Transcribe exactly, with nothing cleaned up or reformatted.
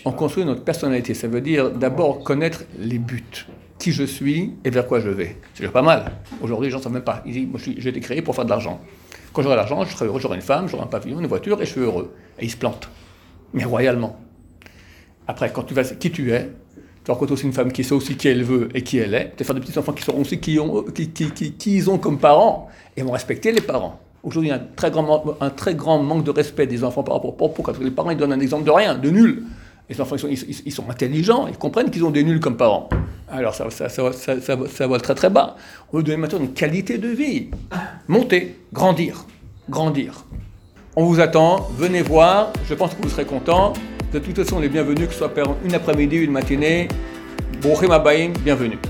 On construit notre personnalité. Ça veut dire d'abord connaître les buts. Qui je suis et vers quoi je vais. C'est déjà pas mal. Aujourd'hui, les gens ne savent même pas. Ils disent, moi, j'ai été créé pour faire de l'argent. Quand j'aurai de l'argent, je serai heureux, j'aurai une femme, j'aurai un pavillon, une voiture, et je suis heureux. Et ils se plantent. Mais royalement. Après, quand tu vas, qui tu es, tu rencontres aussi une femme qui sait aussi qui elle veut et qui elle est. Tu vas faire des petits enfants qui sauront aussi qui, ont, qui, qui, qui, qui ils ont comme parents et vont respecter les parents. Aujourd'hui, il y a un très grand, un très grand manque de respect des enfants par rapport aux parents. Parce que les parents, ils donnent un exemple de rien, de nul. Les enfants, ils sont, ils, ils sont intelligents, ils comprennent qu'ils ont des nuls comme parents. Alors, ça, ça, ça, ça, ça, ça vole très très bas. On veut donner maintenant une qualité de vie. Monter, grandir, grandir. On vous attend, venez voir, je pense que vous serez contents. De toute façon, les bienvenus, que ce soit une après-midi ou une matinée. Brouchim Habayim, bienvenue.